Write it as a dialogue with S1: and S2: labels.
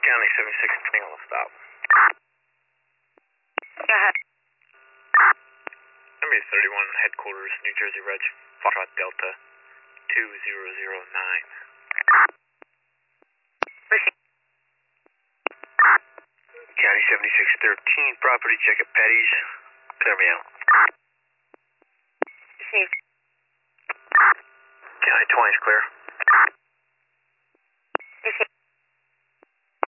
S1: County 76 Tangle stop.
S2: Go ahead.
S1: Number 31 headquarters, New Jersey Reg, Foxtrot Delta 2009. County 7613, property check at Petty's. Clear me out.
S2: Received.
S1: County 20 is clear.